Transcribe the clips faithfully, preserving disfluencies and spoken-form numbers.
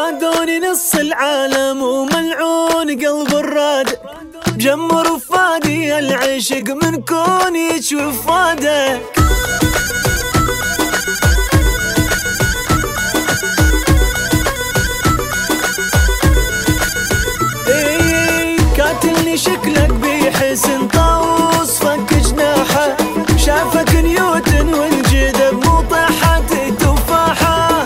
رادوني نص العالم وملعون قلب الراد، بجمر فادي العشق من كوني تشوف فادك. اي كاتلني شكلك بحسن طاووس فك جناحه، شافك نيوتن والجذب مو طاحت تفاحه.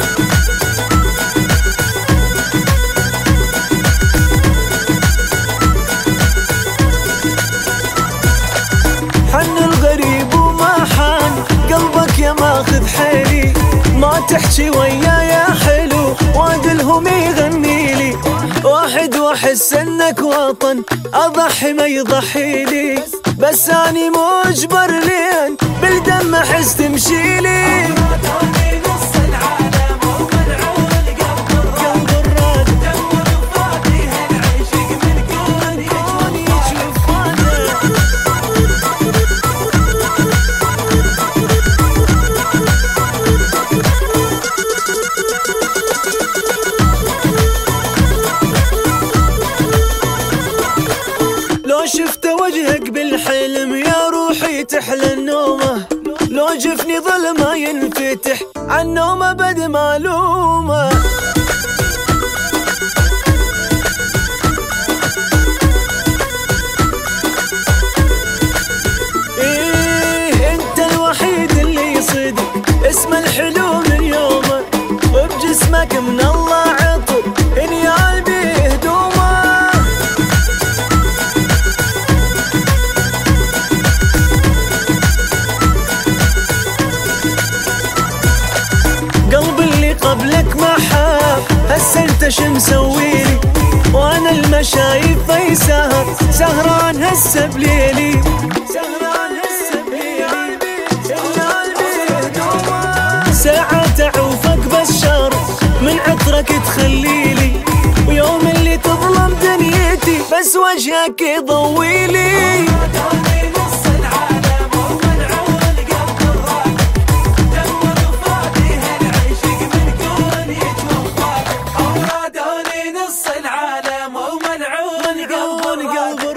حن الغريب وما حان قلبك يا ماخذ حيلي، ما تحكي ويايا حلو وادلهم يغنيلي، واحد واحس انك وطن اضحي ما يضحيلي، بس اني مجبر لين بالدم احس تمشيلي. لو شفت وجهك بالحلم يا روحي تحلى النومه، لو جفني ظلمه ينفتح عالنومه بد معلومه. ايه انت الوحيد اللي صدق اسمه الحلو من يومه، وبجسمك من الله عطر انيال بهدومه. قلب اللي قبلك ما حاب هسه انت شو مسويلي، وانا المشايف في سهر سهران هسه بليلي، سهران هسه بليلي ساعة اعوفك بالشر من عطرك تخليلي، ويوم اللي تظلم دنيتي بس وجهك يضويلي. نص العالم وملعون قلب